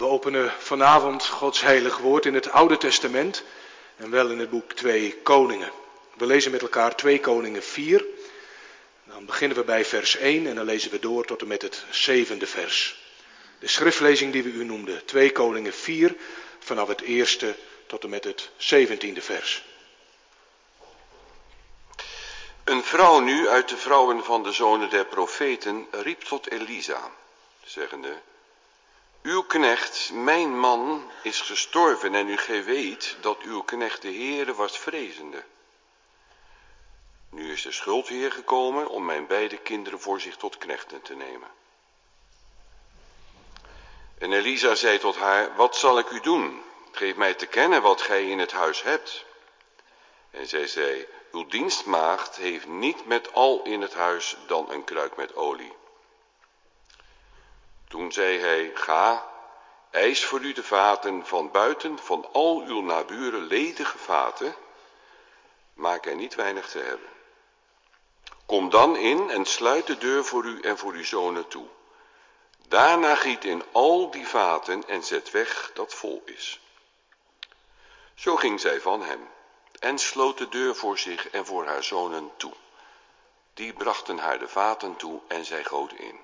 openen vanavond Gods heilig woord in het Oude Testament en wel in het boek 2 Koningen. We lezen met elkaar 2 Koningen 4. Dan beginnen we bij vers 1 en dan lezen we door tot en met het 7e vers. De schriftlezing die we u noemden, 2 Koningen 4, vanaf het 1e tot en met het 17e vers. Een vrouw nu uit de vrouwen van de zonen der profeten riep tot Elisa, zeggende: Uw knecht, mijn man, is gestorven en gij weet dat uw knecht de Heere was vrezende. Nu is de schuldheer gekomen om mijn beide kinderen voor zich tot knechten te nemen. En Elisa zei tot haar: Wat zal ik u doen? Geef mij te kennen wat gij in het huis hebt. En zij zei: Uw dienstmaagd heeft niet met al in het huis dan een kruik met olie. Toen zei hij: Ga, eis voor u de vaten van buiten van al uw naburen ledige vaten, maak er niet weinig te hebben. Kom dan in en sluit de deur voor u en voor uw zonen toe. Daarna giet in al die vaten en zet weg dat vol is. Zo ging zij van hem en sloot de deur voor zich en voor haar zonen toe. Die brachten haar de vaten toe en zij goot in.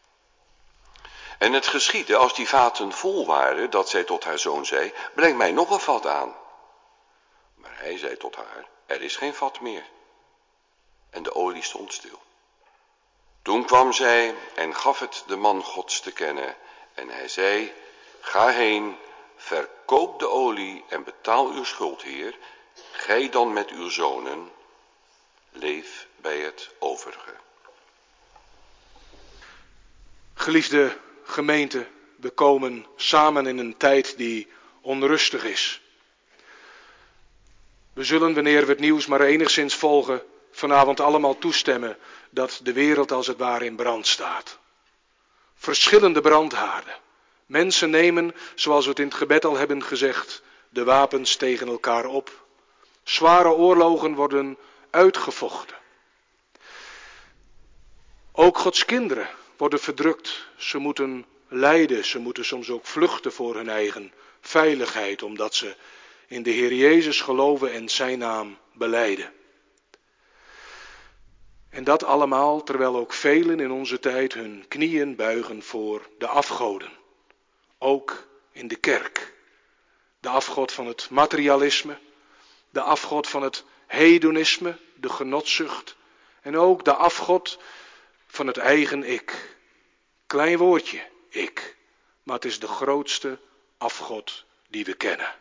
En het geschiedde, als die vaten vol waren, dat zij tot haar zoon zei: Breng mij nog een vat aan. Maar hij zei tot haar: Er is geen vat meer. En de olie stond stil. Toen kwam zij en gaf het de man Gods te kennen. En hij zei: Ga heen, verkoop de olie en betaal uw schuldheer. Gij dan met uw zonen, leef bij het overige. Geliefde gemeente, we komen samen in een tijd die onrustig is. We zullen, wanneer we het nieuws maar enigszins volgen, vanavond allemaal toestemmen dat de wereld als het ware in brand staat. Verschillende brandhaarden. Mensen nemen, zoals we het in het gebed al hebben gezegd, de wapens tegen elkaar op. Zware oorlogen worden uitgevochten. Ook Gods kinderen worden verdrukt. Ze moeten lijden, ze moeten soms ook vluchten voor hun eigen veiligheid, omdat ze in de Heer Jezus geloven en zijn naam belijden. En dat allemaal terwijl ook velen in onze tijd hun knieën buigen voor de afgoden. Ook in de kerk. De afgod van het materialisme, de afgod van het hedonisme, de genotzucht en ook de afgod van het eigen ik. Klein woordje, ik, maar het is de grootste afgod die we kennen.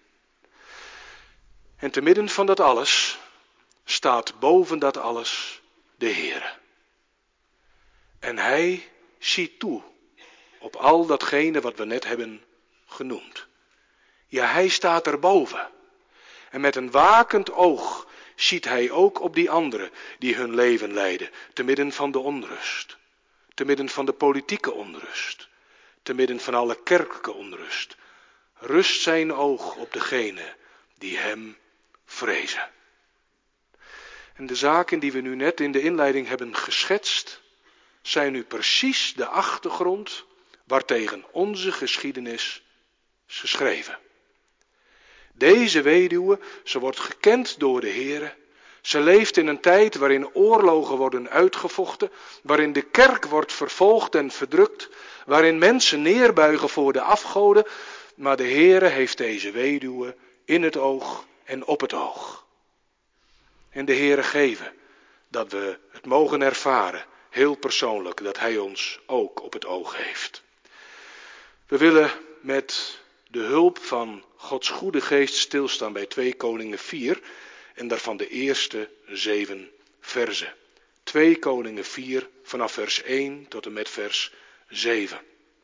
En te midden van dat alles staat boven dat alles de Heere. En hij ziet toe op al datgene wat we net hebben genoemd. Ja, hij staat erboven. En met een wakend oog ziet hij ook op die anderen die hun leven leiden, te midden van de onrust, te midden van de politieke onrust, te midden van alle kerkelijke onrust. Rust zijn oog op degene die hem vrezen. En de zaken die we nu net in de inleiding hebben geschetst, zijn nu precies de achtergrond waartegen onze geschiedenis is geschreven. Deze weduwe, ze wordt gekend door de Heere. Ze leeft in een tijd waarin oorlogen worden uitgevochten, waarin de kerk wordt vervolgd en verdrukt, waarin mensen neerbuigen voor de afgoden, maar de Heere heeft deze weduwe in het oog en op het oog. En de Heere geven dat we het mogen ervaren, heel persoonlijk, dat hij ons ook op het oog heeft. We willen met de hulp van Gods goede geest stilstaan bij 2 Koningen 4 en daarvan de eerste 7 verzen. 2 Koningen 4 vanaf vers 1 tot en met vers 7.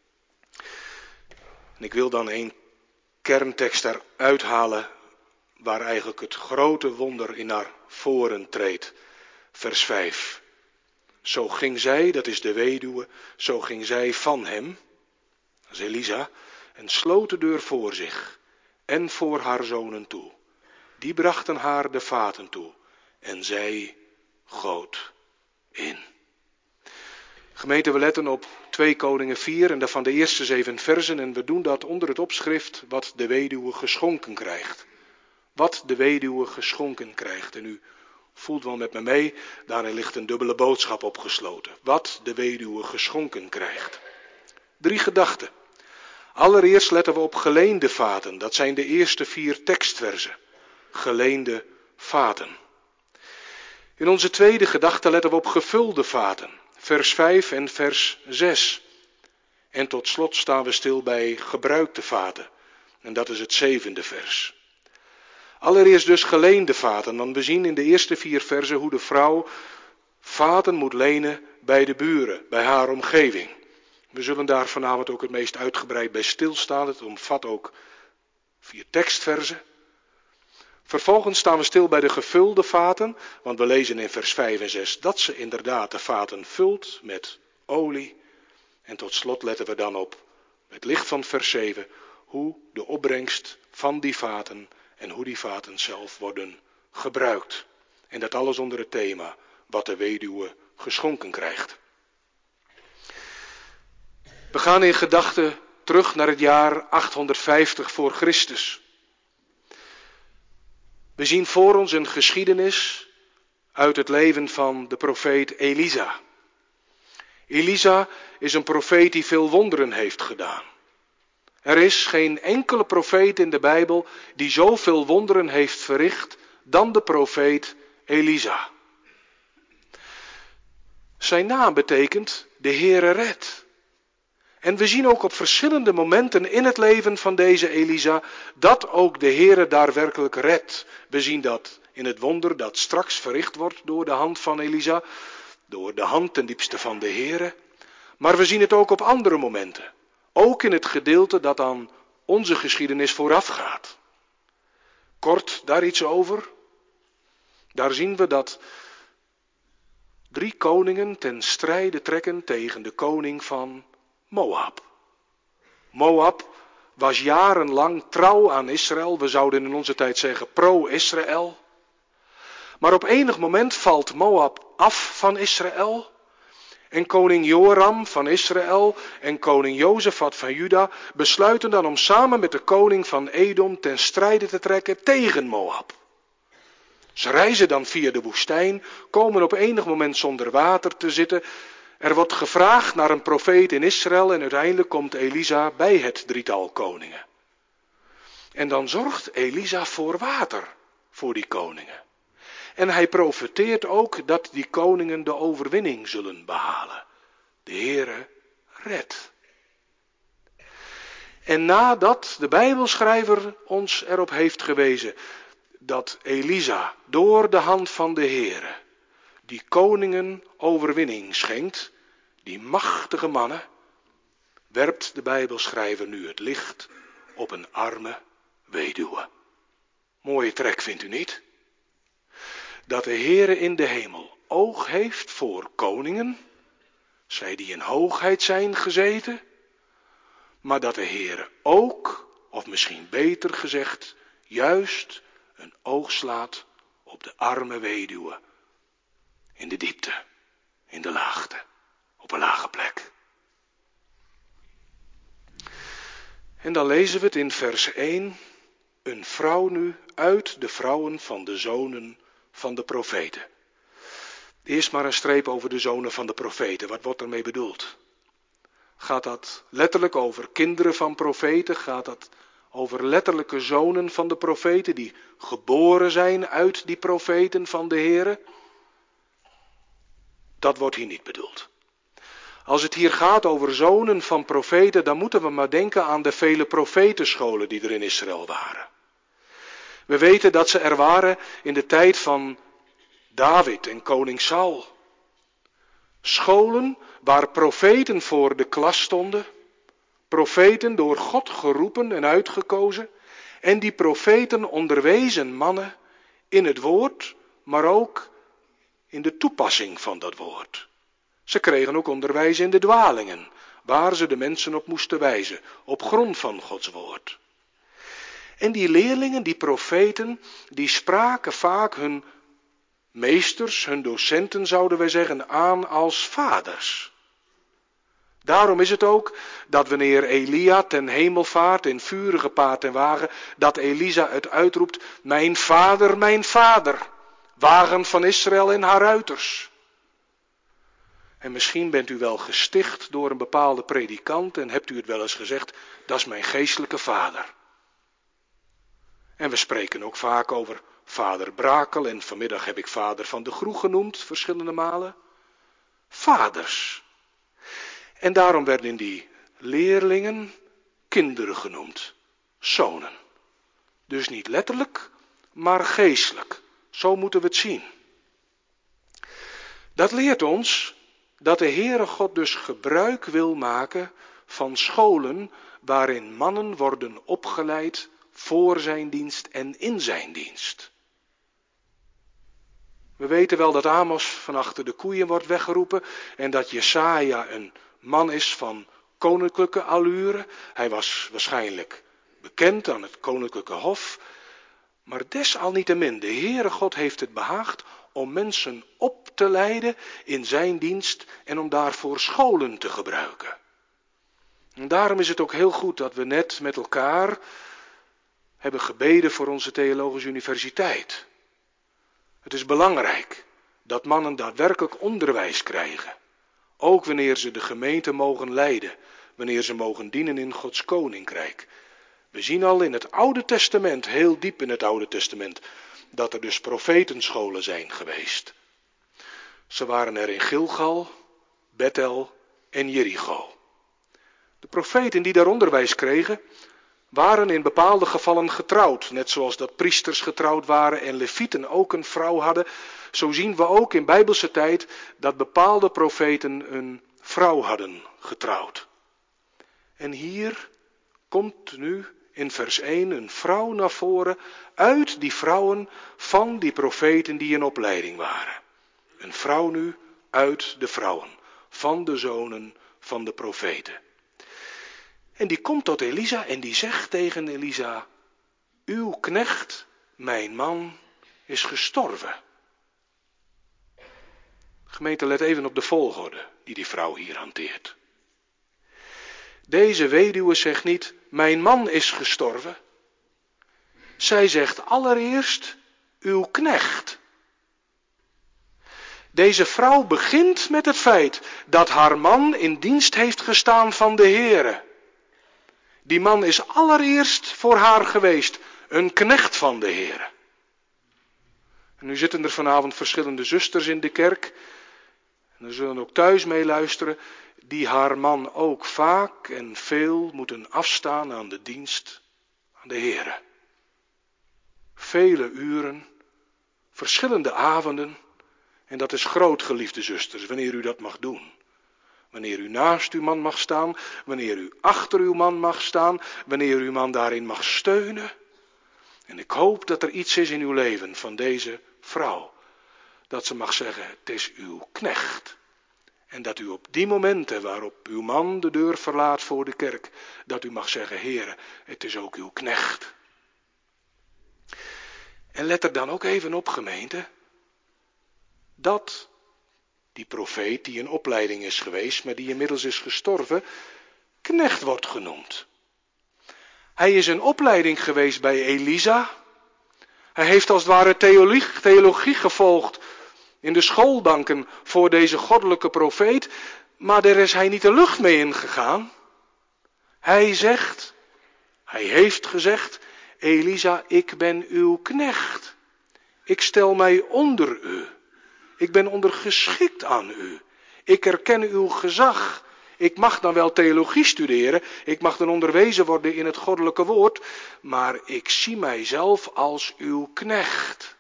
En ik wil dan een kerntekst eruit halen waar eigenlijk het grote wonder in naar voren treedt. Vers 5. Zo ging zij, dat is de weduwe, zo ging zij van hem, dat is Elisa, en sloot de deur voor zich en voor haar zonen toe. Die brachten haar de vaten toe en zij goot in. Gemeente, we letten op 2 Koningen 4 en daarvan de eerste 7 versen. En we doen dat onder het opschrift wat de weduwe geschonken krijgt. Wat de weduwe geschonken krijgt. En u voelt wel met me mee, daarin ligt een dubbele boodschap opgesloten. Wat de weduwe geschonken krijgt. 3 gedachten. Allereerst letten we op geleende vaten. Dat zijn de eerste 4 tekstversen. Geleende vaten. In onze tweede gedachte letten we op gevulde vaten. Vers 5 en vers 6. En tot slot staan we stil bij gebruikte vaten. En dat is het 7e vers. Allereerst dus geleende vaten. Want we zien in de eerste 4 versen hoe de vrouw vaten moet lenen bij de buren, bij haar omgeving. We zullen daar vanavond ook het meest uitgebreid bij stilstaan. Het omvat ook 4 tekstversen. Vervolgens staan we stil bij de gevulde vaten, want we lezen in vers 5 en 6 dat ze inderdaad de vaten vult met olie. En tot slot letten we dan op, met licht van vers 7, hoe de opbrengst van die vaten en hoe die vaten zelf worden gebruikt. En dat alles onder het thema, wat de weduwe geschonken krijgt. We gaan in gedachten terug naar het jaar 850 voor Christus. We zien voor ons een geschiedenis uit het leven van de profeet Elisa. Elisa is een profeet die veel wonderen heeft gedaan. Er is geen enkele profeet in de Bijbel die zoveel wonderen heeft verricht dan de profeet Elisa. Zijn naam betekent de Heere redt. En we zien ook op verschillende momenten in het leven van deze Elisa dat ook de Heere daadwerkelijk redt. We zien dat in het wonder dat straks verricht wordt door de hand van Elisa, door de hand ten diepste van de Heere. Maar we zien het ook op andere momenten. Ook in het gedeelte dat aan onze geschiedenis voorafgaat. Kort daar iets over. Daar zien we dat 3 koningen ten strijde trekken tegen de koning van Moab. Moab was jarenlang trouw aan Israël. We zouden in onze tijd zeggen pro-Israël. Maar op enig moment valt Moab af van Israël. En koning Joram van Israël en koning Jozefat van Juda besluiten dan om samen met de koning van Edom ten strijde te trekken tegen Moab. Ze reizen dan via de woestijn, komen op enig moment zonder water te zitten. Er wordt gevraagd naar een profeet in Israël en uiteindelijk komt Elisa bij het 3-tal koningen. En dan zorgt Elisa voor water voor die koningen. En hij profeteert ook dat die koningen de overwinning zullen behalen. De Heere redt. En nadat de Bijbelschrijver ons erop heeft gewezen dat Elisa door de hand van de Heere die koningen overwinning schenkt, die machtige mannen, werpt de Bijbelschrijver nu het licht op een arme weduwe. Mooie trek, vindt u niet? Dat de Heere in de hemel oog heeft voor koningen, zij die in hoogheid zijn gezeten, maar dat de Heere ook, of misschien beter gezegd, juist een oog slaat op de arme weduwe in de diepte, in de laagte, op een lage plek. En dan lezen we het in vers 1, een vrouw nu uit de vrouwen van de zonen van de profeten. Eerst maar een streep over de zonen van de profeten. Wat wordt ermee bedoeld? Gaat dat letterlijk over kinderen van profeten? Gaat dat over letterlijke zonen van de profeten die geboren zijn uit die profeten van de Heere? Dat wordt hier niet bedoeld. Als het hier gaat over zonen van profeten, dan moeten we maar denken aan de vele profetenscholen die er in Israël waren. We weten dat ze er waren in de tijd van David en koning Saul. Scholen waar profeten voor de klas stonden. Profeten door God geroepen en uitgekozen. En die profeten onderwezen mannen in het woord, maar ook in de toepassing van dat woord. Ze kregen ook onderwijs in de dwalingen, waar ze de mensen op moesten wijzen, op grond van Gods woord. En die leerlingen, die profeten, die spraken vaak hun meesters, hun docenten zouden wij zeggen, aan als vaders. Daarom is het ook dat wanneer Elia ten hemel vaart in vurige paard en wagen, dat Elisa het uitroept, mijn vader, wagen van Israël en haar ruiters. En misschien bent u wel gesticht door een bepaalde predikant en hebt u het wel eens gezegd, dat is mijn geestelijke vader. En we spreken ook vaak over vader Brakel en vanmiddag heb ik vader van de Groeg genoemd, verschillende malen. Vaders. En daarom werden die leerlingen kinderen genoemd, zonen. Dus niet letterlijk, maar geestelijk. Zo moeten we het zien. Dat leert ons dat de Heere God dus gebruik wil maken van scholen waarin mannen worden opgeleid voor zijn dienst en in zijn dienst. We weten wel dat Amos van achter de koeien wordt weggeroepen en dat Jesaja een man is van koninklijke allure. Hij was waarschijnlijk bekend aan het koninklijke hof. Maar desalniettemin, de Heere God heeft het behaagd om mensen op te leiden in zijn dienst en om daarvoor scholen te gebruiken. En daarom is het ook heel goed dat we net met elkaar hebben gebeden voor onze theologische universiteit. Het is belangrijk dat mannen daadwerkelijk onderwijs krijgen. Ook wanneer ze de gemeente mogen leiden, wanneer ze mogen dienen in Gods koninkrijk. We zien al in het Oude Testament, heel diep in het Oude Testament, dat er dus profetenscholen zijn geweest. Ze waren er in Gilgal, Bethel en Jericho. De profeten die daar onderwijs kregen, waren in bepaalde gevallen getrouwd. Net zoals dat priesters getrouwd waren en levieten ook een vrouw hadden. Zo zien we ook in bijbelse tijd dat bepaalde profeten een vrouw hadden getrouwd. En hier komt nu in vers 1 een vrouw naar voren uit die vrouwen van die profeten die in opleiding waren. Een vrouw nu uit de vrouwen van de zonen van de profeten. En die komt tot Elisa en die zegt tegen Elisa, uw knecht, mijn man, is gestorven. Gemeente, let even op de volgorde die vrouw hier hanteert. Deze weduwe zegt niet, mijn man is gestorven. Zij zegt allereerst, uw knecht. Deze vrouw begint met het feit dat haar man in dienst heeft gestaan van de Heere. Die man is allereerst voor haar geweest, een knecht van de Heere. En nu zitten er vanavond verschillende zusters in de kerk, en er zullen ook thuis meeluisteren, die haar man ook vaak en veel moeten afstaan aan de dienst aan de Heere. Vele uren, verschillende avonden, en dat is groot, geliefde zusters, wanneer u dat mag doen. Wanneer u naast uw man mag staan, wanneer u achter uw man mag staan, wanneer uw man daarin mag steunen. En ik hoop dat er iets is in uw leven van deze vrouw, dat ze mag zeggen, het is uw knecht. En dat u op die momenten waarop uw man de deur verlaat voor de kerk, dat u mag zeggen, Heere, het is ook uw knecht. En let er dan ook even op, gemeente, dat die profeet die in opleiding is geweest, maar die inmiddels is gestorven, knecht wordt genoemd. Hij is in opleiding geweest bij Elisa. Hij heeft als het ware theologie gevolgd in de schoolbanken voor deze goddelijke profeet, maar daar is hij niet de lucht mee ingegaan. Hij heeft gezegd, Elisa, ik ben uw knecht. Ik stel mij onder u. Ik ben ondergeschikt aan u. Ik erken uw gezag. Ik mag dan wel theologie studeren. Ik mag dan onderwezen worden in het goddelijke woord. Maar ik zie mijzelf als uw knecht.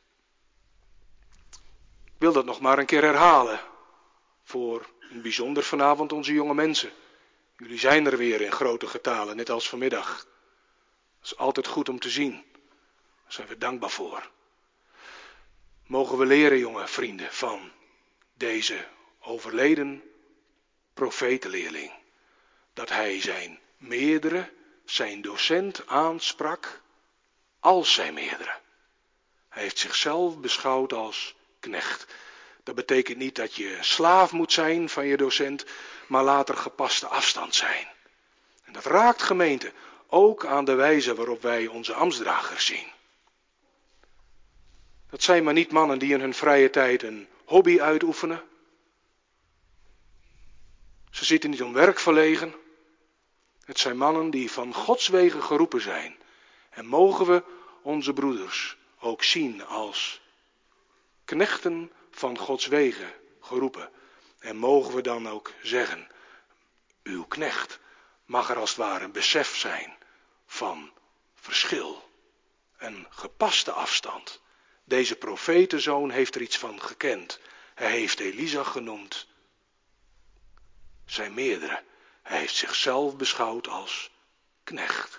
Ik wil dat nog maar een keer herhalen. Voor een bijzonder vanavond onze jonge mensen. Jullie zijn er weer in grote getalen, net als vanmiddag. Dat is altijd goed om te zien. Daar zijn we dankbaar voor. Mogen we leren, jonge vrienden, van deze overleden profetenleerling. Dat hij zijn docent aansprak als zijn meerdere. Hij heeft zichzelf beschouwd als knecht. Dat betekent niet dat je slaaf moet zijn van je docent, maar laat er gepaste afstand zijn. En dat raakt gemeente ook aan de wijze waarop wij onze ambtsdragers zien. Dat zijn maar niet mannen die in hun vrije tijd een hobby uitoefenen. Ze zitten niet om werk verlegen. Het zijn mannen die van Gods wegen geroepen zijn. En mogen we onze broeders ook zien als knechten van Gods wegen geroepen. En mogen we dan ook zeggen, uw knecht mag er als het ware een besef zijn van verschil. Een gepaste afstand. Deze profetenzoon heeft er iets van gekend. Hij heeft Elisa genoemd. Zijn meerdere. Hij heeft zichzelf beschouwd als knecht.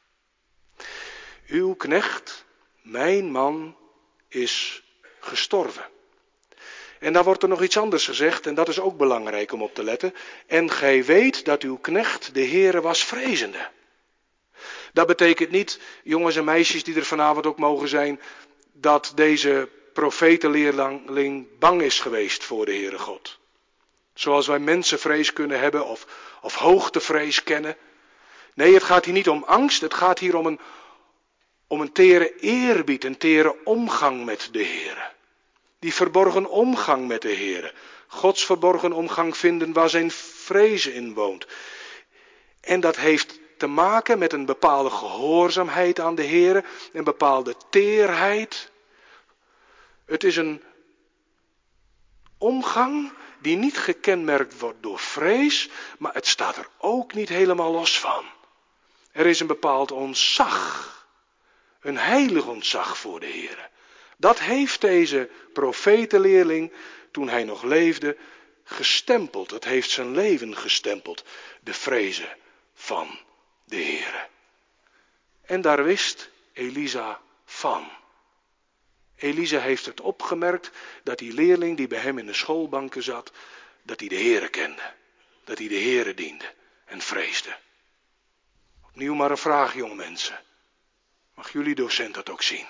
Uw knecht, mijn man, is gestorven. En dan wordt er nog iets anders gezegd, en dat is ook belangrijk om op te letten. En gij weet dat uw knecht de Heere was vrezende. Dat betekent niet, jongens en meisjes die er vanavond ook mogen zijn, dat deze profetenleerling bang is geweest voor de Heere God. Zoals wij mensenvrees kunnen hebben of hoogtevrees kennen. Nee, het gaat hier niet om angst, het gaat hier om een tere eerbied, een tere omgang met de Heere. Die verborgen omgang met de Heere. Gods verborgen omgang vinden waar zijn vrezen in woont. En dat heeft te maken met een bepaalde gehoorzaamheid aan de Heere, een bepaalde teerheid. Het is een omgang die niet gekenmerkt wordt door vrees, maar het staat er ook niet helemaal los van. Er is een bepaald ontzag, een heilig ontzag voor de Heere. Dat heeft deze profetenleerling, toen hij nog leefde, gestempeld. Het heeft zijn leven gestempeld, de vrezen van de Heere. En daar wist Elisa van. Elisa heeft het opgemerkt dat die leerling die bij hem in de schoolbanken zat, dat hij de Heere kende. Dat hij de Heere diende en vreesde. Opnieuw maar een vraag, jonge mensen. Mag jullie docent dat ook zien?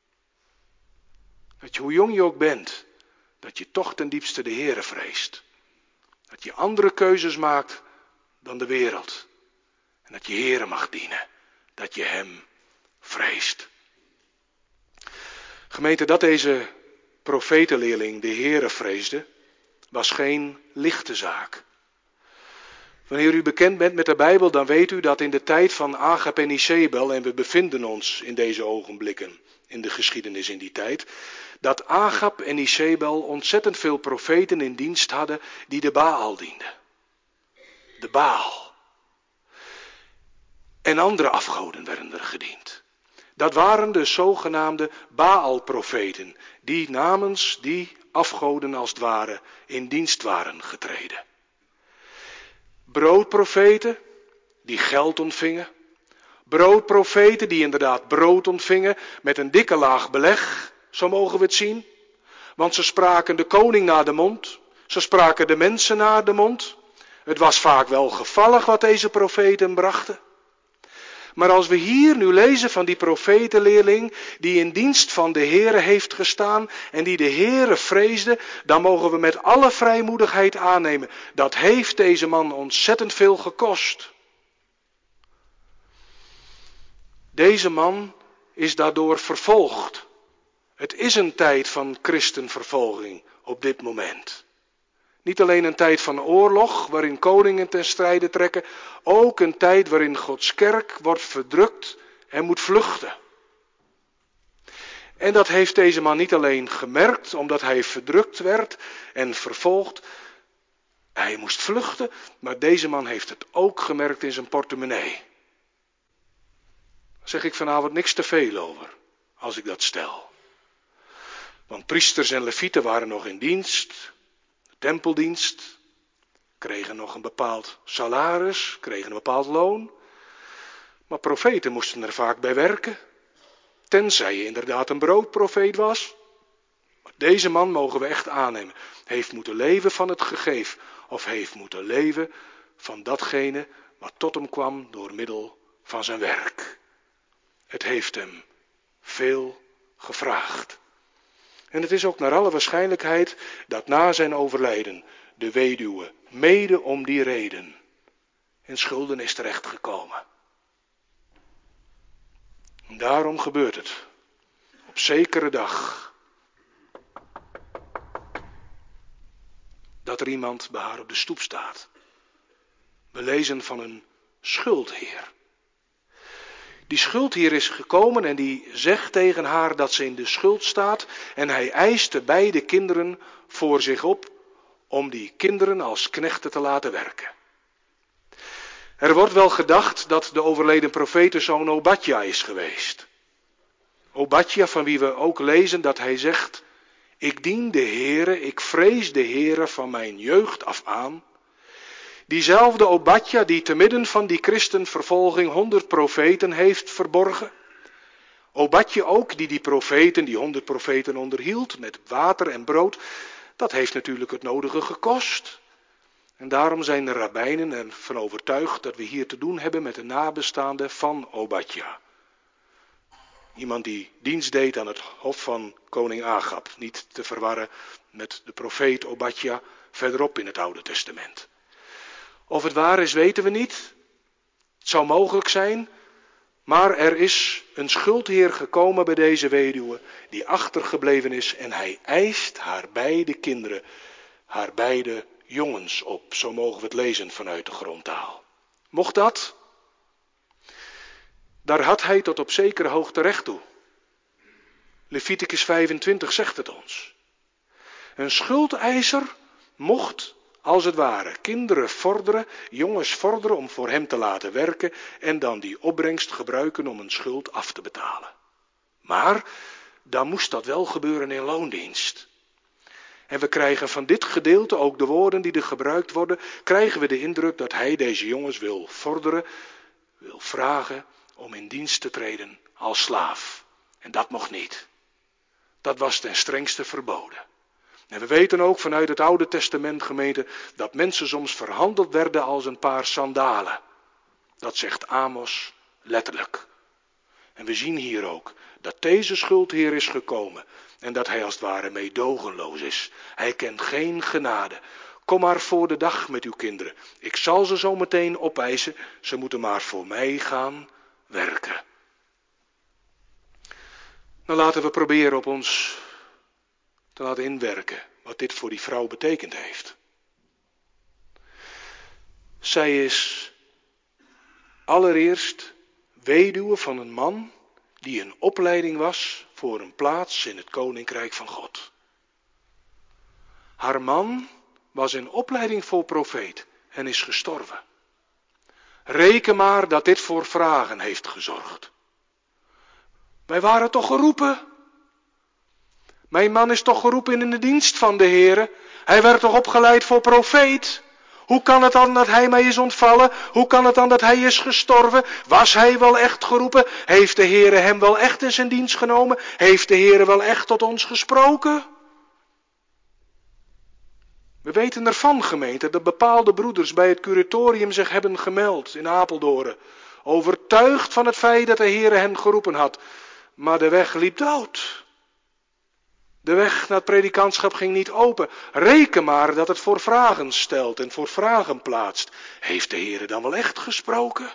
Dat je, hoe jong je ook bent, dat je toch ten diepste de Heere vreest. Dat je andere keuzes maakt dan de wereld. En dat je Heere mag dienen. Dat je hem vreest. Gemeente, dat deze profetenleerling de Heere vreesde, was geen lichte zaak. Wanneer u bekend bent met de Bijbel, dan weet u dat in de tijd van Agab en Izebel, en we bevinden ons in deze ogenblikken in de geschiedenis in die tijd, dat Agab en Izebel ontzettend veel profeten in dienst hadden die de Baal dienden. De Baal. En andere afgoden werden er gediend. Dat waren de zogenaamde Baal-profeten, die namens die afgoden als het ware in dienst waren getreden. Broodprofeten die geld ontvingen. Broodprofeten die inderdaad brood ontvingen met een dikke laag beleg, zo mogen we het zien. Want ze spraken de koning naar de mond, ze spraken de mensen naar de mond. Het was vaak wel gevallig wat deze profeten brachten. Maar als we hier nu lezen van die profetenleerling die in dienst van de Heere heeft gestaan en die de Heere vreesde, dan mogen we met alle vrijmoedigheid aannemen. Dat heeft deze man ontzettend veel gekost. Deze man is daardoor vervolgd. Het is een tijd van christenvervolging op dit moment. Niet alleen een tijd van oorlog, waarin koningen ten strijde trekken, ook een tijd waarin Gods kerk wordt verdrukt en moet vluchten. En dat heeft deze man niet alleen gemerkt, omdat hij verdrukt werd en vervolgd. Hij moest vluchten, maar deze man heeft het ook gemerkt in zijn portemonnee. Daar zeg ik vanavond niks te veel over, als ik dat stel. Want priesters en levieten waren nog in dienst. Tempeldienst, kregen nog een bepaald salaris, kregen een bepaald loon. Maar profeten moesten er vaak bij werken, tenzij je inderdaad een broodprofeet was. Maar deze man, mogen we echt aannemen, heeft moeten leven van het gegeven, of heeft moeten leven van datgene wat tot hem kwam door middel van zijn werk. Het heeft hem veel gevraagd. En het is ook naar alle waarschijnlijkheid dat na zijn overlijden de weduwe mede om die reden in schulden is terechtgekomen. En daarom gebeurt het op zekere dag dat er iemand bij haar op de stoep staat. We lezen van een schuldheer. Die schuldheer is gekomen en die zegt tegen haar dat ze in de schuld staat en hij eist de beide kinderen voor zich op om die kinderen als knechten te laten werken. Er wordt wel gedacht dat de overleden profetenzoon Obadja is geweest. Obadja, van wie we ook lezen dat hij zegt: ik dien de Heere, ik vrees de Heere van mijn jeugd af aan. Diezelfde Obadja die te midden van die christenvervolging 100 profeten heeft verborgen. Obadja ook die profeten, die 100 profeten onderhield met water en brood. Dat heeft natuurlijk het nodige gekost. En daarom zijn de rabbijnen ervan overtuigd dat we hier te doen hebben met de nabestaande van Obadja. Iemand die dienst deed aan het hof van koning Agab. Niet te verwarren met de profeet Obadja verderop in het Oude Testament. Of het waar is, weten we niet. Het zou mogelijk zijn. Maar er is een schuldheer gekomen bij deze weduwe die achtergebleven is. En hij eist haar beide kinderen, haar beide jongens op. Zo mogen we het lezen vanuit de grondtaal. Mocht dat? Daar had hij tot op zekere hoogte recht toe. Leviticus 25 zegt het ons. Een schuldeiser mocht, als het ware, kinderen vorderen, jongens vorderen om voor hem te laten werken en dan die opbrengst gebruiken om een schuld af te betalen. Maar dan moest dat wel gebeuren in loondienst. En we krijgen van dit gedeelte, ook de woorden die er gebruikt worden, krijgen we de indruk dat hij deze jongens wil vorderen, wil vragen om in dienst te treden als slaaf. En dat mocht niet. Dat was ten strengste verboden. En we weten ook vanuit het Oude Testament, gemeente, dat mensen soms verhandeld werden als een paar sandalen. Dat zegt Amos letterlijk. En we zien hier ook dat deze schuldheer is gekomen en dat hij als het ware meedogenloos is. Hij kent geen genade. Kom maar voor de dag met uw kinderen. Ik zal ze zo meteen opeisen. Ze moeten maar voor mij gaan werken. Nou, laten we proberen op ons te laten inwerken wat dit voor die vrouw betekend heeft. Zij is allereerst weduwe van een man die in opleiding was voor een plaats in het koninkrijk van God. Haar man was in opleiding voor profeet en is gestorven. Reken maar dat dit voor vragen heeft gezorgd. Wij waren toch geroepen? Mijn man is toch geroepen in de dienst van de Heere? Hij werd toch opgeleid voor profeet? Hoe kan het dan dat hij mij is ontvallen? Hoe kan het dan dat hij is gestorven? Was hij wel echt geroepen? Heeft de Heere hem wel echt in zijn dienst genomen? Heeft de Heere wel echt tot ons gesproken? We weten ervan, gemeente, dat bepaalde broeders bij het curatorium zich hebben gemeld in Apeldoorn. Overtuigd van het feit dat de Heere hen geroepen had. Maar de weg liep dood. De weg naar het predikantschap ging niet open. Reken maar dat het voor vragen stelt en voor vragen plaatst. Heeft de Heere dan wel echt gesproken?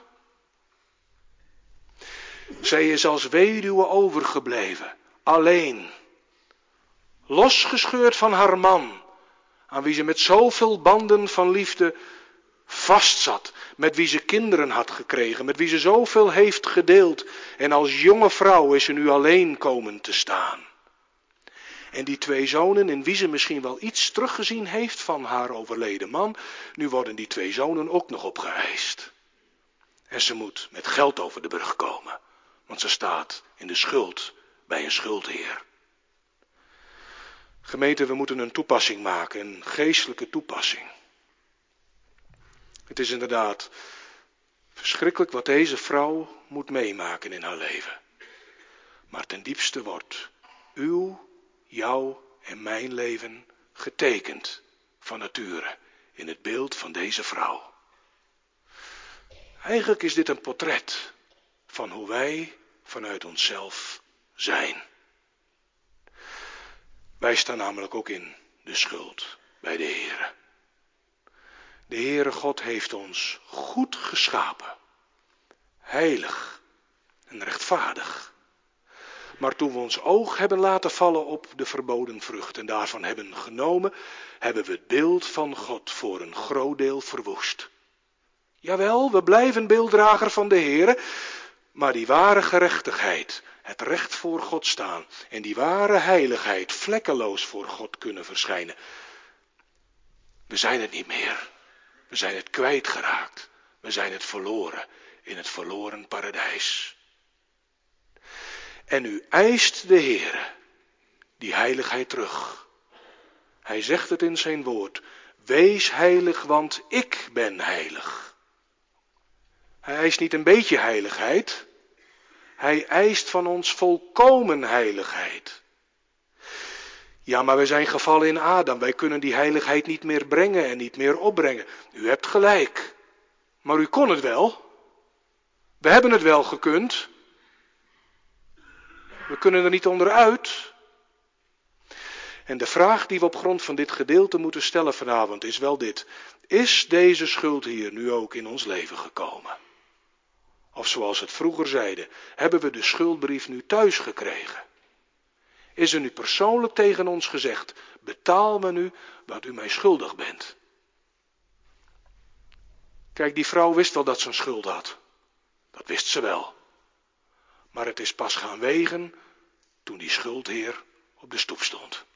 Zij is als weduwe overgebleven, alleen. Losgescheurd van haar man, aan wie ze met zoveel banden van liefde vastzat. Met wie ze kinderen had gekregen, met wie ze zoveel heeft gedeeld. En als jonge vrouw is ze nu alleen komen te staan. En die 2 zonen, in wie ze misschien wel iets teruggezien heeft van haar overleden man, nu worden die 2 zonen ook nog opgeëist. En ze moet met geld over de brug komen, want ze staat in de schuld bij een schuldheer. Gemeente, we moeten een toepassing maken, een geestelijke toepassing. Het is inderdaad verschrikkelijk wat deze vrouw moet meemaken in haar leven. Maar ten diepste wordt jouw en mijn leven getekend van nature in het beeld van deze vrouw. Eigenlijk is dit een portret van hoe wij vanuit onszelf zijn. Wij staan namelijk ook in de schuld bij de Heere. De Heere God heeft ons goed geschapen, heilig en rechtvaardig. Maar toen we ons oog hebben laten vallen op de verboden vrucht en daarvan hebben genomen, hebben we het beeld van God voor een groot deel verwoest. Jawel, we blijven beelddrager van de Heere, maar die ware gerechtigheid, het recht voor God staan en die ware heiligheid, vlekkeloos voor God kunnen verschijnen, we zijn het niet meer. We zijn het kwijtgeraakt. We zijn het verloren in het verloren paradijs. En nu eist de Heere die heiligheid terug. Hij zegt het in zijn woord. Wees heilig, want ik ben heilig. Hij eist niet een beetje heiligheid. Hij eist van ons volkomen heiligheid. Ja, maar we zijn gevallen in Adam. Wij kunnen die heiligheid niet meer brengen en niet meer opbrengen. U hebt gelijk. Maar u kon het wel. We hebben het wel gekund. We kunnen er niet onderuit. En de vraag die we op grond van dit gedeelte moeten stellen vanavond is wel dit. Is deze schuld hier nu ook in ons leven gekomen? Of zoals het vroeger zeiden, hebben we de schuldbrief nu thuis gekregen? Is er nu persoonlijk tegen ons gezegd, betaal me nu wat u mij schuldig bent? Kijk, die vrouw wist wel dat ze een schuld had. Dat wist ze wel. Maar het is pas gaan wegen toen die schuldheer op de stoep stond.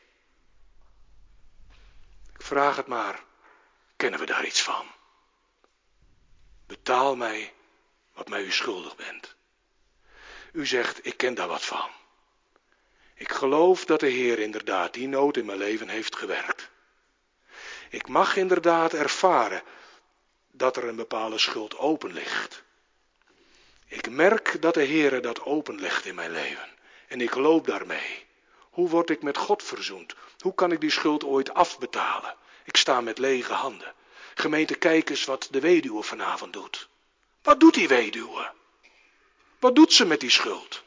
Ik vraag het maar, kennen we daar iets van? Betaal mij wat mij u schuldig bent. U zegt, ik ken daar wat van. Ik geloof dat de Heer inderdaad die nood in mijn leven heeft gewerkt. Ik mag inderdaad ervaren dat er een bepaalde schuld open ligt. Ik merk dat de Heer dat openlegt in mijn leven. En ik loop daarmee. Hoe word ik met God verzoend? Hoe kan ik die schuld ooit afbetalen? Ik sta met lege handen. Gemeente, kijk eens wat de weduwe vanavond doet. Wat doet die weduwe? Wat doet ze met die schuld?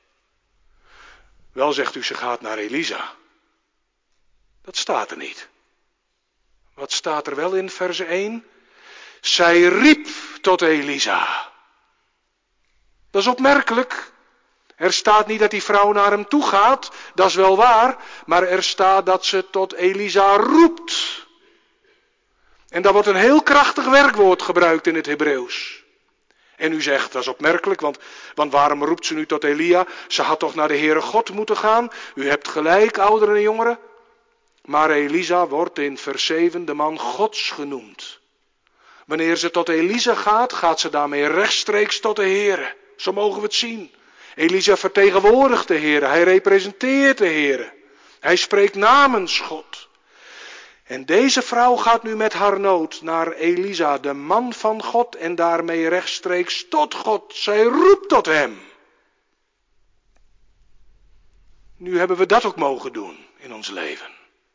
Wel, zegt u, ze gaat naar Elisa. Dat staat er niet. Wat staat er wel in verse 1? Zij riep tot Elisa. Dat is opmerkelijk. Er staat niet dat die vrouw naar hem toe gaat, dat is wel waar, maar er staat dat ze tot Elisa roept. En daar wordt een heel krachtig werkwoord gebruikt in het Hebreeuws. En u zegt, dat is opmerkelijk, want waarom roept ze nu tot Elia? Ze had toch naar de Heere God moeten gaan? U hebt gelijk, ouderen en jongeren. Maar Elisa wordt in vers 7 de man Gods genoemd. Wanneer ze tot Elisa gaat, gaat ze daarmee rechtstreeks tot de Heere. Zo mogen we het zien. Elisa vertegenwoordigt de Heere, hij representeert de Heere. Hij spreekt namens God. En deze vrouw gaat nu met haar nood naar Elisa, de man van God, en daarmee rechtstreeks tot God. Zij roept tot hem. Nu hebben we dat ook mogen doen in ons leven.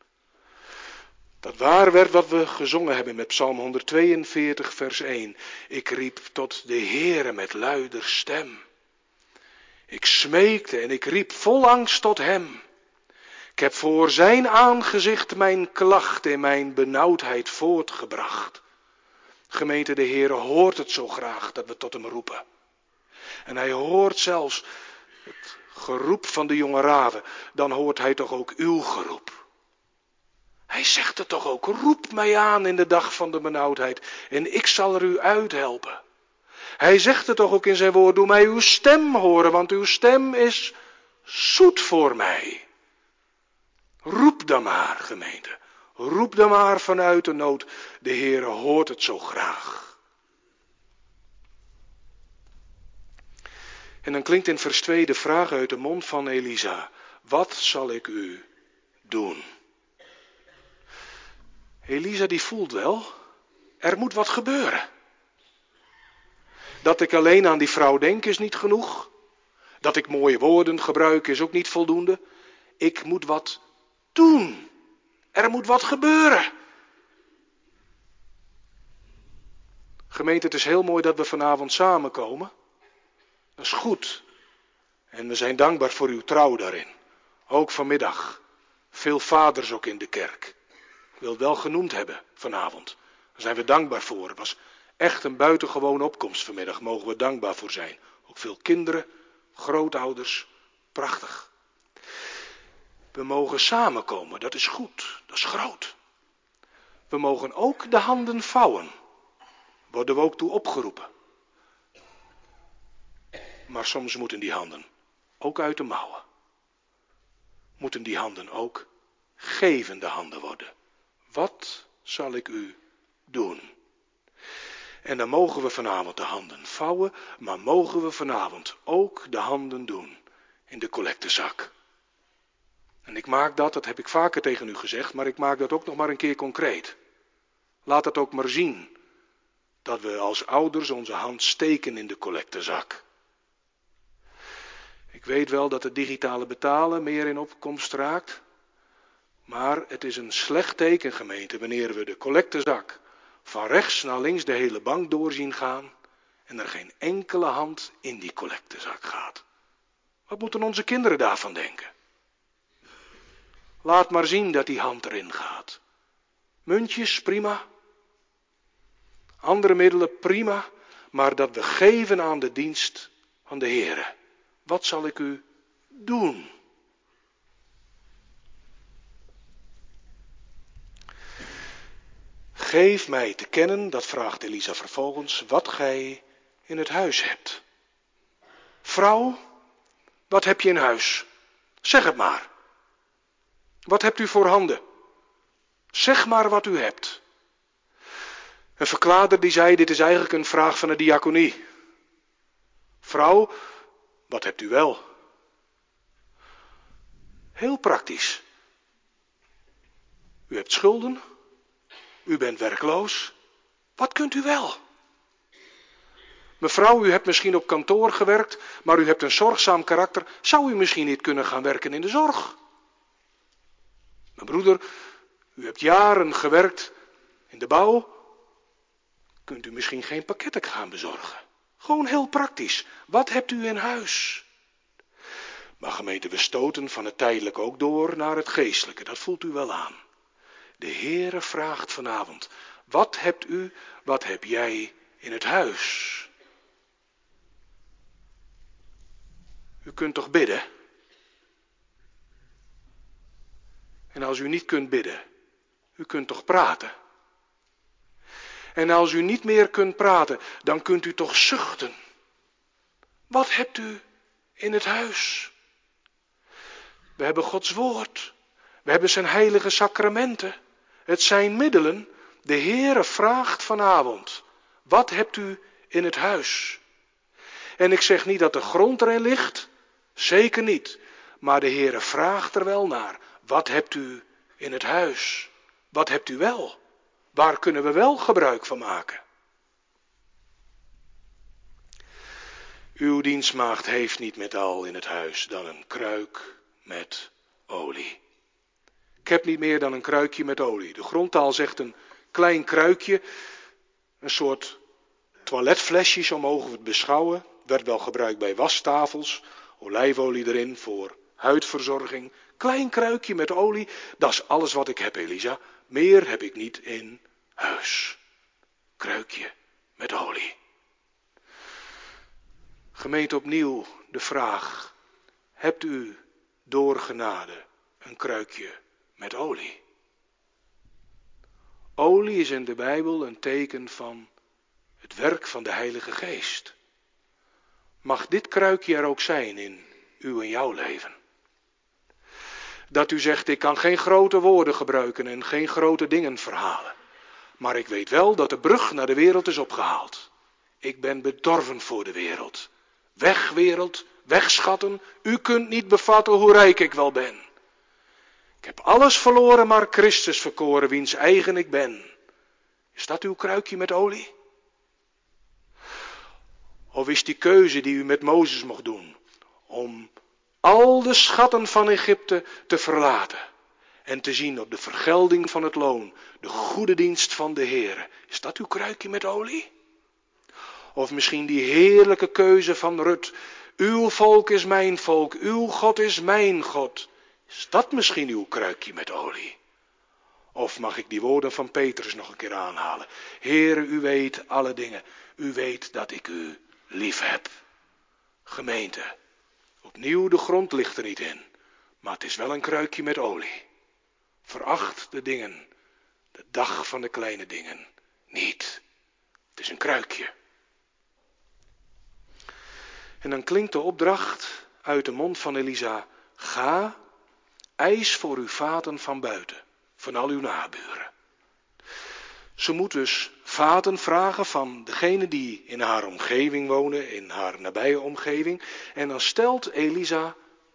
Dat waar werd wat we gezongen hebben met Psalm 142 vers 1. Ik riep tot de Heere met luider stem. Ik smeekte en ik riep vol angst tot hem. Ik heb voor zijn aangezicht mijn klacht en mijn benauwdheid voortgebracht. Gemeente, de Heere hoort het zo graag dat we tot hem roepen. En hij hoort zelfs het geroep van de jonge raven. Dan hoort hij toch ook uw geroep. Hij zegt het toch ook, roep mij aan in de dag van de benauwdheid en ik zal er u uithelpen. Hij zegt het toch ook in zijn woord, doe mij uw stem horen, want uw stem is zoet voor mij. Roep dan maar, gemeente. Roep dan maar vanuit de nood. De Heere hoort het zo graag. En dan klinkt in vers 2 de vraag uit de mond van Elisa. Wat zal ik u doen? Elisa die voelt wel, er moet wat gebeuren. Dat ik alleen aan die vrouw denk is niet genoeg. Dat ik mooie woorden gebruik is ook niet voldoende. Ik moet wat doen. Er moet wat gebeuren. Gemeente, het is heel mooi dat we vanavond samenkomen. Dat is goed. En we zijn dankbaar voor uw trouw daarin. Ook vanmiddag. Veel vaders ook in de kerk. Ik wil het wel genoemd hebben vanavond. Daar zijn we dankbaar voor. Het was echt een buitengewone opkomst vanmiddag. Mogen we dankbaar voor zijn. Ook veel kinderen, grootouders. Prachtig. We mogen samenkomen. Dat is goed. Dat is groot. We mogen ook de handen vouwen. Worden we ook toe opgeroepen. Maar soms moeten die handen ook uit de mouwen. Moeten die handen ook gevende handen worden. Wat zal ik u doen? En dan mogen we vanavond de handen vouwen, maar mogen we vanavond ook de handen doen in de collectezak. En ik maak dat heb ik vaker tegen u gezegd, maar ik maak dat ook nog maar een keer concreet. Laat dat ook maar zien, dat we als ouders onze hand steken in de collectezak. Ik weet wel dat het digitale betalen meer in opkomst raakt. Maar het is een slecht teken, gemeente, wanneer we de collectezak van rechts naar links de hele bank doorzien gaan en er geen enkele hand in die collectezak gaat. Wat moeten onze kinderen daarvan denken? Laat maar zien dat die hand erin gaat. Muntjes, prima. Andere middelen, prima. Maar dat we geven aan de dienst van de Heere. Wat zal ik u doen? Geef mij te kennen, dat vraagt Elisa vervolgens, wat gij in het huis hebt. Vrouw, wat heb je in huis? Zeg het maar. Wat hebt u voor handen? Zeg maar wat u hebt. Een verklaarder die zei, dit is eigenlijk een vraag van de diaconie. Vrouw, wat hebt u wel? Heel praktisch. U hebt schulden. U bent werkloos. Wat kunt u wel? Mevrouw, u hebt misschien op kantoor gewerkt, maar u hebt een zorgzaam karakter. Zou u misschien niet kunnen gaan werken in de zorg? Mijn broeder, u hebt jaren gewerkt in de bouw. Kunt u misschien geen pakketten gaan bezorgen? Gewoon heel praktisch. Wat hebt u in huis? Maar gemeente, we stoten van het tijdelijke ook door naar het geestelijke. Dat voelt u wel aan. De Heere vraagt vanavond, wat hebt u, wat heb jij in het huis? U kunt toch bidden? En als u niet kunt bidden, u kunt toch praten? En als u niet meer kunt praten, dan kunt u toch zuchten? Wat hebt u in het huis? We hebben Gods woord. We hebben zijn heilige sacramenten. Het zijn middelen. De Heere vraagt vanavond, wat hebt u in het huis? En ik zeg niet dat de grond erin ligt. Zeker niet. Maar de Heere vraagt er wel naar. Wat hebt u in het huis? Wat hebt u wel? Waar kunnen we wel gebruik van maken? Uw dienstmaagd heeft niet met al in het huis dan een kruik met olie. Ik heb niet meer dan een kruikje met olie. De grondtaal zegt een klein kruikje. Een soort toiletflesje, zo mogen we het beschouwen. Werd wel gebruikt bij wastafels. Olijfolie erin voor huidverzorging. Klein kruikje met olie. Dat is alles wat ik heb, Elisa. Meer heb ik niet in huis. Kruikje met olie. Gemeente, opnieuw de vraag. Hebt u door genade een kruikje met olie? Olie is in de Bijbel een teken van het werk van de Heilige Geest. Mag dit kruikje er ook zijn in uw en jouw leven? Dat u zegt, ik kan geen grote woorden gebruiken en geen grote dingen verhalen. Maar ik weet wel dat de brug naar de wereld is opgehaald. Ik ben bedorven voor de wereld. Weg wereld, wegschatten, u kunt niet bevatten hoe rijk ik wel ben. Ik heb alles verloren, maar Christus verkoren, wiens eigen ik ben. Is dat uw kruikje met olie? Of is die keuze die u met Mozes mocht doen, om al de schatten van Egypte te verlaten en te zien op de vergelding van het loon, de goede dienst van de Heere. Is dat uw kruikje met olie? Of misschien die heerlijke keuze van Rut. Uw volk is mijn volk, uw God is mijn God. Is dat misschien uw kruikje met olie? Of mag ik die woorden van Petrus nog een keer aanhalen? Heere, u weet alle dingen. U weet dat ik u lief heb. Gemeente, opnieuw de grond ligt er niet in. Maar het is wel een kruikje met olie. Veracht de dingen, de dag van de kleine dingen, niet. Het is een kruikje. En dan klinkt de opdracht uit de mond van Elisa. Ga, eis voor uw vaten van buiten, van al uw naburen. Ze moet dus vaten vragen van degenen die in haar omgeving wonen, in haar nabije omgeving. En dan stelt Elisa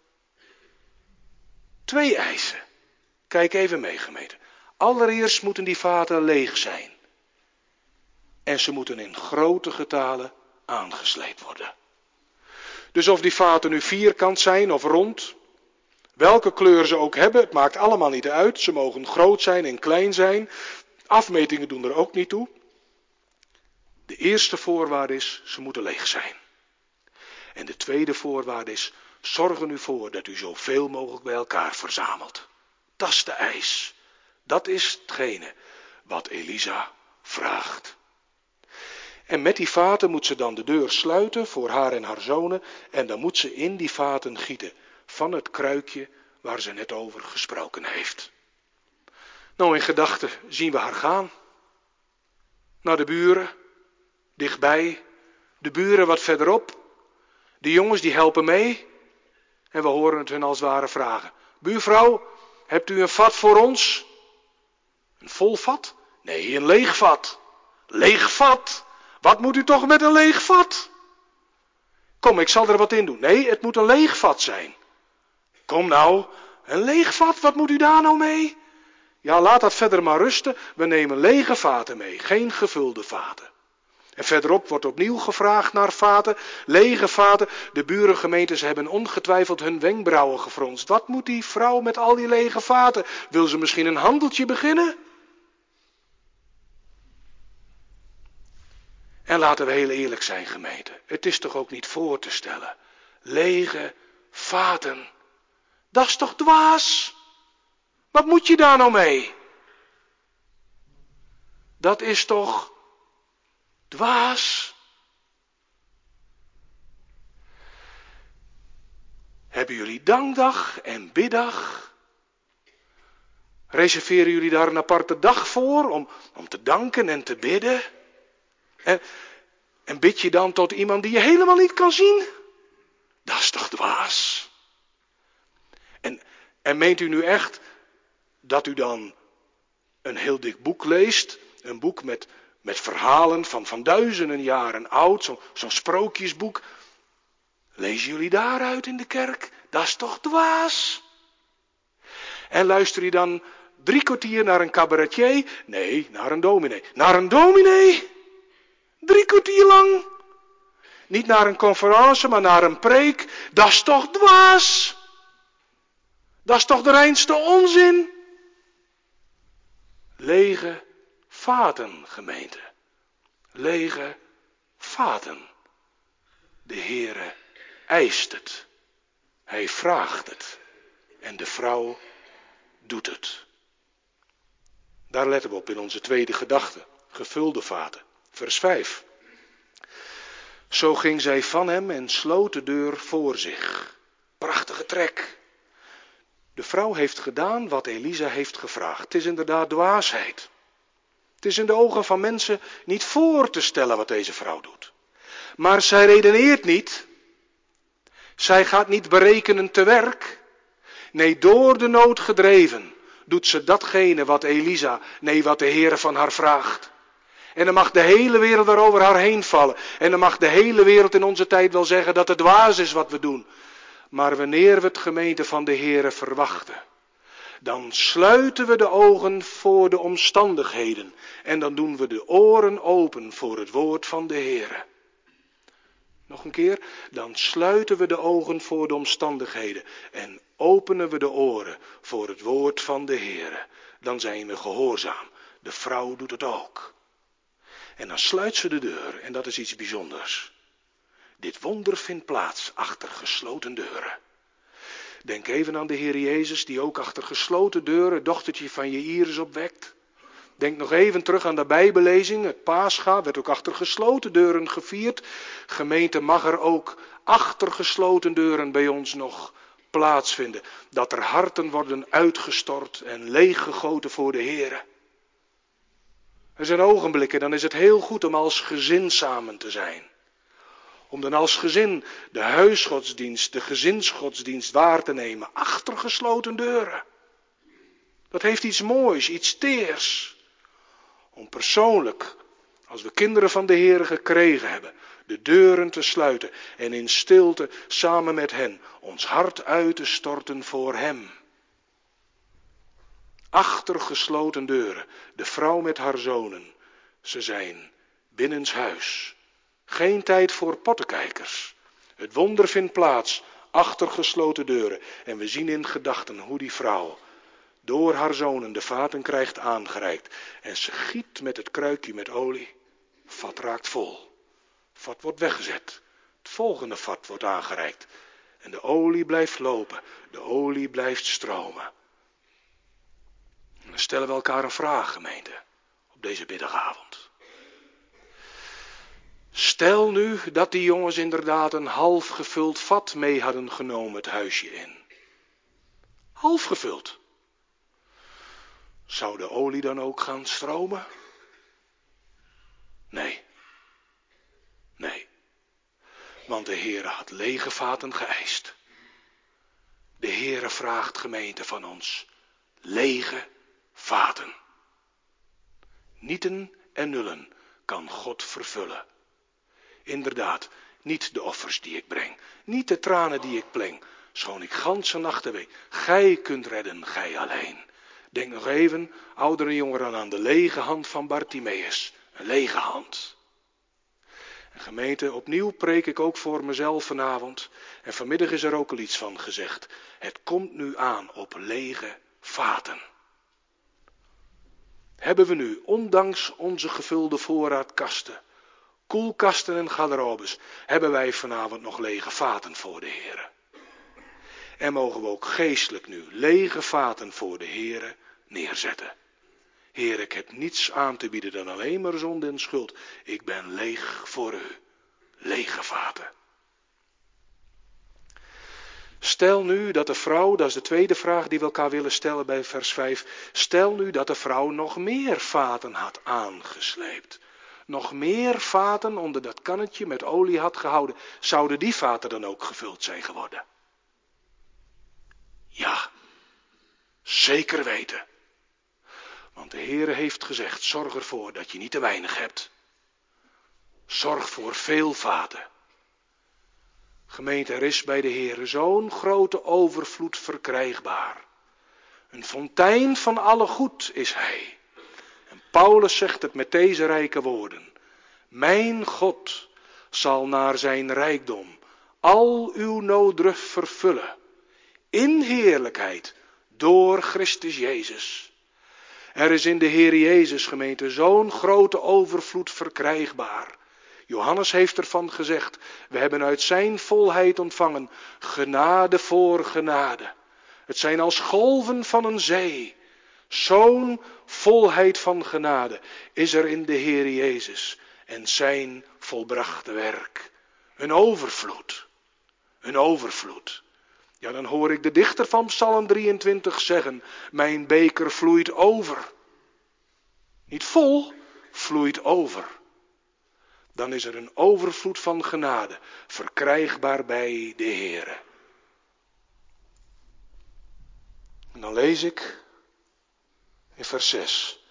2 eisen. Kijk even mee, gemeente. Allereerst moeten die vaten leeg zijn. En ze moeten in grote getalen aangesleept worden. Dus of die vaten nu vierkant zijn of rond, welke kleur ze ook hebben, het maakt allemaal niet uit. Ze mogen groot zijn en klein zijn. Afmetingen doen er ook niet toe. De eerste voorwaarde is, ze moeten leeg zijn. En de tweede voorwaarde is, zorg er nu voor dat u zoveel mogelijk bij elkaar verzamelt. Dat is de eis. Dat is hetgene wat Elisa vraagt. En met die vaten moet ze dan de deur sluiten voor haar en haar zonen. En dan moet ze in die vaten gieten van het kruikje waar ze net over gesproken heeft. Nou, in gedachten zien we haar gaan. Naar de buren, dichtbij. De buren wat verderop. De jongens die helpen mee. En we horen het hun als het ware vragen. Buurvrouw, hebt u een vat voor ons? Een vol vat? Nee, een leeg vat. Leeg vat? Wat moet u toch met een leeg vat? Kom, ik zal er wat in doen. Nee, het moet een leeg vat zijn. Kom nou, een leeg vat, wat moet u daar nou mee? Ja, laat dat verder maar rusten. We nemen lege vaten mee, geen gevulde vaten. En verderop wordt opnieuw gevraagd naar vaten, lege vaten. De burengemeentes hebben ongetwijfeld hun wenkbrauwen gefronst. Wat moet die vrouw met al die lege vaten? Wil ze misschien een handeltje beginnen? En laten we heel eerlijk zijn, gemeente. Het is toch ook niet voor te stellen. Lege vaten. Dat is toch dwaas? Wat moet je daar nou mee? Dat is toch dwaas? Hebben jullie dankdag en biddag? Reserveren jullie daar een aparte dag voor om te danken en te bidden? En bid je dan tot iemand die je helemaal niet kan zien? Dat is toch dwaas? En meent u nu echt dat u dan een heel dik boek leest? Een boek met verhalen van duizenden jaren oud, zo'n sprookjesboek. Lezen jullie daaruit in de kerk? Dat is toch dwaas? En luister je dan 3 kwartier naar een cabaretier? Nee, naar een dominee. Naar een dominee? 3 kwartier lang? Niet naar een conferentie, maar naar een preek. Dat is toch dwaas? Dat is toch de reinste onzin? Lege vaten, gemeente. Lege vaten. De Heere eist het. Hij vraagt het. En de vrouw doet het. Daar letten we op in onze tweede gedachte. Gevulde vaten. Vers 5. Zo ging zij van hem en sloot de deur voor zich. Prachtige trek. De vrouw heeft gedaan wat Elisa heeft gevraagd. Het is inderdaad dwaasheid. Het is in de ogen van mensen niet voor te stellen wat deze vrouw doet. Maar zij redeneert niet. Zij gaat niet berekenend te werk. Nee, door de nood gedreven doet ze datgene wat wat de Heere van haar vraagt. En dan mag de hele wereld daarover haar heen vallen. En dan mag de hele wereld in onze tijd wel zeggen dat het dwaas is wat we doen. Maar wanneer we het gemeente van de Heere verwachten, dan sluiten we de ogen voor de omstandigheden. En dan doen we de oren open voor het woord van de Heere. Nog een keer, dan sluiten we de ogen voor de omstandigheden. En openen we de oren voor het woord van de Heere. Dan zijn we gehoorzaam. De vrouw doet het ook. En dan sluit ze de deur en dat is iets bijzonders. Dit wonder vindt plaats achter gesloten deuren. Denk even aan de Heer Jezus die ook achter gesloten deuren het dochtertje van Jaïrus opwekt. Denk nog even terug aan de Bijbellezing. Het Pascha werd ook achter gesloten deuren gevierd. Gemeente, mag er ook achter gesloten deuren bij ons nog plaatsvinden. Dat er harten worden uitgestort en leeggegoten voor de Heer. Er zijn ogenblikken, dan is het heel goed om als gezin samen te zijn. Om dan als gezin de huisgodsdienst, de gezinsgodsdienst waar te nemen. Achter gesloten deuren. Dat heeft iets moois, iets teers. Om persoonlijk, als we kinderen van de Heer gekregen hebben, de deuren te sluiten en in stilte samen met hen ons hart uit te storten voor Hem. Achter gesloten deuren, de vrouw met haar zonen, ze zijn binnenshuis. Geen tijd voor pottenkijkers. Het wonder vindt plaats achter gesloten deuren en we zien in gedachten hoe die vrouw door haar zonen de vaten krijgt aangereikt. En ze giet met het kruikje met olie. Vat raakt vol. Vat wordt weggezet. Het volgende vat wordt aangereikt. En de olie blijft lopen. De olie blijft stromen. En dan stellen we elkaar een vraag, gemeente. Op deze middagavond. Stel nu dat die jongens inderdaad een half gevuld vat mee hadden genomen het huisje in. Half gevuld. Zou de olie dan ook gaan stromen? Nee. Nee. Want de Heere had lege vaten geëist. De Heere vraagt, gemeente, van ons lege vaten. Nieten en nullen kan God vervullen. Inderdaad, niet de offers die ik breng, niet de tranen die ik pleng, schoon ik ganse nachten weet, gij kunt redden, gij alleen. Denk nog even, ouderen en jongeren, aan de lege hand van Bartimeus. Een lege hand. En gemeente, opnieuw preek ik ook voor mezelf vanavond. En vanmiddag is er ook al iets van gezegd. Het komt nu aan op lege vaten. Hebben we nu, ondanks onze gevulde voorraadkasten, koelkasten en garderobes, hebben wij vanavond nog lege vaten voor de Heere. En mogen we ook geestelijk nu lege vaten voor de Heere neerzetten. Heer, ik heb niets aan te bieden dan alleen maar zonde en schuld. Ik ben leeg voor u. Lege vaten. Stel nu dat de vrouw, dat is de tweede vraag die we elkaar willen stellen bij vers 5. Stel nu dat de vrouw nog meer vaten had aangesleept. Nog meer vaten onder dat kannetje met olie had gehouden. Zouden die vaten dan ook gevuld zijn geworden? Ja, zeker weten. Want de Heere heeft gezegd, zorg ervoor dat je niet te weinig hebt. Zorg voor veel vaten. Gemeente, er is bij de Heere zo'n grote overvloed verkrijgbaar. Een fontein van alle goed is Hij. En Paulus zegt het met deze rijke woorden. Mijn God zal naar zijn rijkdom al uw noodrug vervullen. In heerlijkheid door Christus Jezus. Er is in de Heer Jezus, gemeente, zo'n grote overvloed verkrijgbaar. Johannes heeft ervan gezegd, we hebben uit zijn volheid ontvangen, genade voor genade. Het zijn als golven van een zee. Zo'n volheid van genade is er in de Heer Jezus en zijn volbrachte werk. Een overvloed. Een overvloed. Ja, dan hoor ik de dichter van Psalm 23 zeggen, mijn beker vloeit over. Niet vol, vloeit over. Dan is er een overvloed van genade, verkrijgbaar bij de Heere. En dan lees ik in vers 6.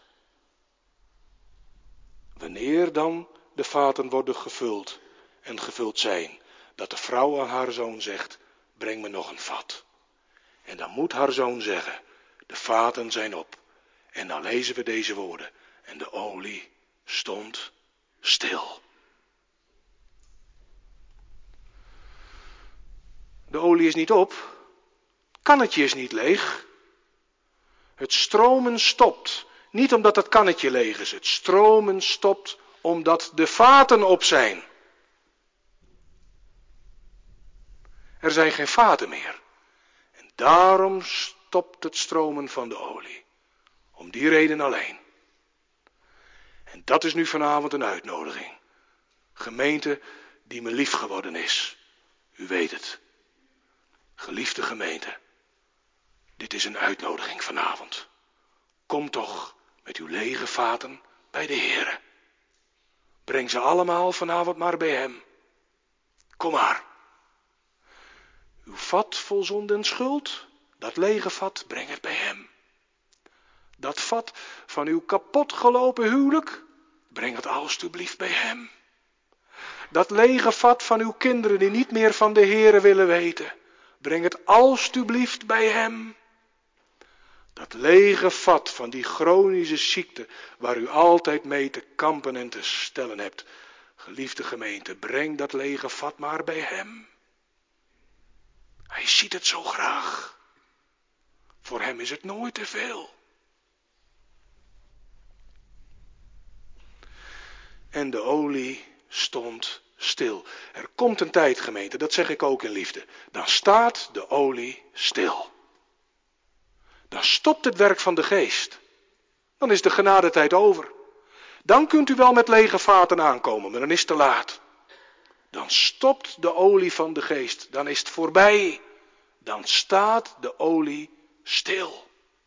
Wanneer dan de vaten worden gevuld en gevuld zijn, dat de vrouw aan haar zoon zegt, breng me nog een vat. En dan moet haar zoon zeggen, de vaten zijn op. En dan lezen we deze woorden. En de olie stond stil. De olie is niet op. Het kannetje is niet leeg. Het stromen stopt. Niet omdat het kannetje leeg is. Het stromen stopt omdat de vaten op zijn. Er zijn geen vaten meer. En daarom stopt het stromen van de olie. Om die reden alleen. En dat is nu vanavond een uitnodiging. Gemeente die me lief geworden is. U weet het. Geliefde gemeente. Dit is een uitnodiging vanavond. Kom toch met uw lege vaten bij de Heere. Breng ze allemaal vanavond maar bij hem. Kom maar. Uw vat vol zonde en schuld, dat lege vat, breng het bij hem. Dat vat van uw kapot gelopen huwelijk, breng het alstublieft bij hem. Dat lege vat van uw kinderen die niet meer van de Heere willen weten, breng het alstublieft bij hem. Dat lege vat van die chronische ziekte waar u altijd mee te kampen en te stellen hebt. Geliefde gemeente, breng dat lege vat maar bij hem. Hij ziet het zo graag. Voor hem is het nooit te veel. En de olie stond stil. Er komt een tijd, gemeente, dat zeg ik ook in liefde. Dan staat de olie stil. Dan stopt het werk van de geest. Dan is de genadetijd over. Dan kunt u wel met lege vaten aankomen, maar dan is het te laat. Dan stopt de olie van de geest. Dan is het voorbij. Dan staat de olie stil.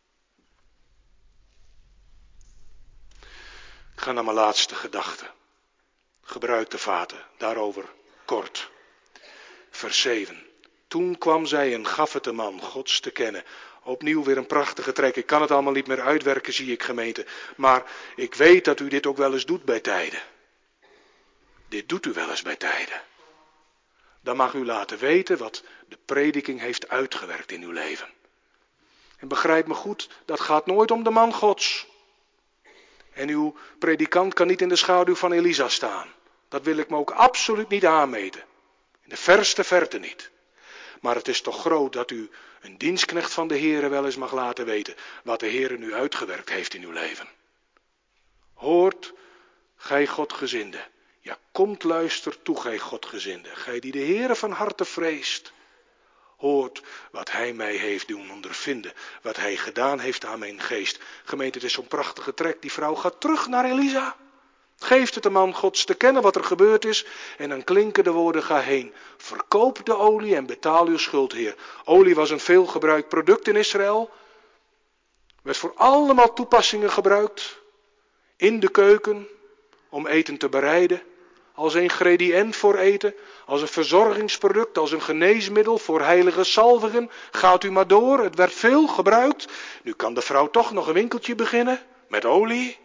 Ik ga naar mijn laatste gedachte. Gebruikte vaten, daarover kort. Vers 7. Toen kwam zij en gaf het de man Gods te kennen. Opnieuw weer een prachtige trek. Ik kan het allemaal niet meer uitwerken, zie ik gemeente. Maar ik weet dat u dit ook wel eens doet bij tijden. Dit doet u wel eens bij tijden. Dan mag u laten weten wat de prediking heeft uitgewerkt in uw leven. En begrijp me goed, dat gaat nooit om de man Gods. En uw predikant kan niet in de schaduw van Elisa staan. Dat wil ik me ook absoluut niet aanmeten. In de verste verte niet. Maar het is toch groot dat u een dienstknecht van de Heere wel eens mag laten weten wat de Heere nu uitgewerkt heeft in uw leven. Hoort, gij Godgezinde. Ja, komt luister toe, gij Godgezinde. Gij die de Heere van harte vreest. Hoort wat hij mij heeft doen ondervinden. Wat hij gedaan heeft aan mijn geest. Gemeente, het is zo'n prachtige trek. Die vrouw gaat terug naar Elisa. Geeft het de man Gods te kennen wat er gebeurd is. En dan klinken de woorden: ga heen. Verkoop de olie en betaal uw schuld, Heer. Olie was een veelgebruikt product in Israël. Werd voor allemaal toepassingen gebruikt. In de keuken. Om eten te bereiden. Als ingrediënt voor eten. Als een verzorgingsproduct. Als een geneesmiddel voor heilige salvigen. Gaat u maar door. Het werd veel gebruikt. Nu kan de vrouw toch nog een winkeltje beginnen. Met olie.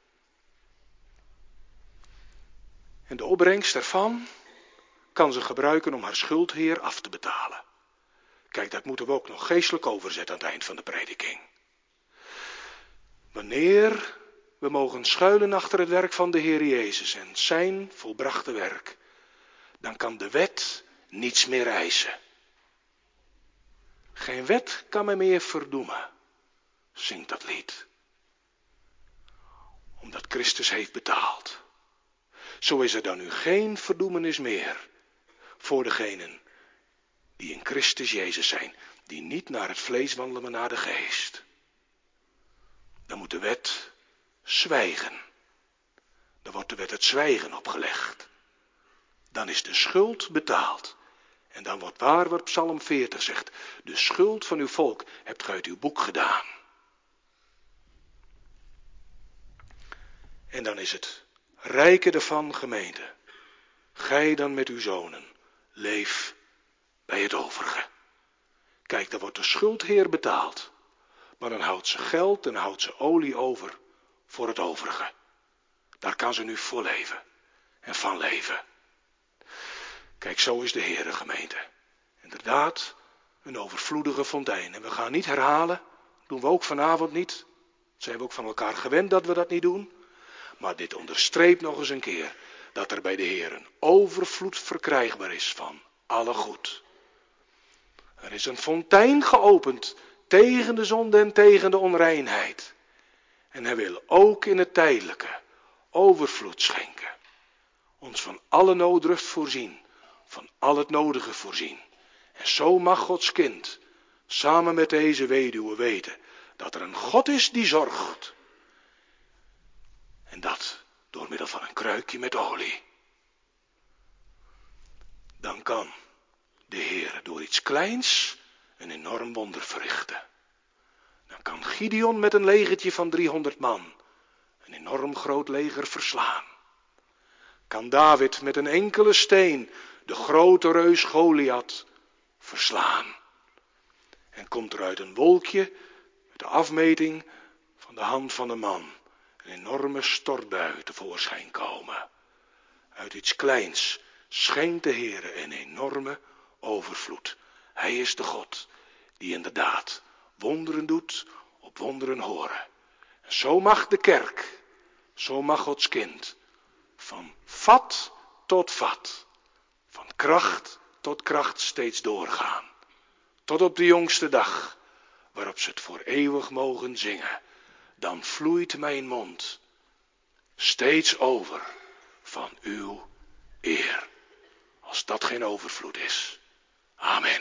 En de opbrengst ervan kan ze gebruiken om haar schuldheer af te betalen. Kijk, dat moeten we ook nog geestelijk overzetten aan het eind van de prediking. Wanneer we mogen schuilen achter het werk van de Heer Jezus en zijn volbrachte werk, dan kan de wet niets meer eisen. Geen wet kan mij meer verdoemen, zingt dat lied. Omdat Christus heeft betaald. Zo is er dan nu geen verdoemenis meer voor degenen die in Christus Jezus zijn, die niet naar het vlees wandelen, maar naar de geest. Dan moet de wet zwijgen. Dan wordt de wet het zwijgen opgelegd. Dan is de schuld betaald. En dan wordt waar wat Psalm 40 zegt. De schuld van uw volk hebt gij uit uw boek gedaan. En dan is het rijke ervan, gemeente. Gij dan met uw zonen, leef bij het overige. Kijk, dan wordt de schuldheer betaald. Maar dan houdt ze geld en houdt ze olie over voor het overige. Daar kan ze nu voor leven en van leven. Kijk, zo is de Heere, gemeente. Inderdaad, een overvloedige fontein. En we gaan niet herhalen, doen we ook vanavond niet. Dat zijn we ook van elkaar gewend dat we dat niet doen. Maar dit onderstreept nog eens een keer dat er bij de Heer een overvloed verkrijgbaar is van alle goed. Er is een fontein geopend tegen de zonde en tegen de onreinheid. En hij wil ook in het tijdelijke overvloed schenken. Ons van alle nooddruft voorzien, van al het nodige voorzien. En zo mag Gods kind samen met deze weduwe weten dat er een God is die zorgt. En dat door middel van een kruikje met olie. Dan kan de Heer door iets kleins een enorm wonder verrichten. Dan kan Gideon met een legertje van 300 man een enorm groot leger verslaan. Kan David met een enkele steen de grote reus Goliath verslaan. En komt er uit een wolkje, met de afmeting van de hand van een man, een enorme stortbui tevoorschijn komen. Uit iets kleins schenkt de Heer een enorme overvloed. Hij is de God die inderdaad wonderen doet op wonderen horen. En zo mag de kerk, zo mag Gods kind, van vat tot vat, van kracht tot kracht steeds doorgaan. Tot op de jongste dag, waarop ze het voor eeuwig mogen zingen. Dan vloeit mijn mond steeds over van uw eer. Als dat geen overvloed is. Amen.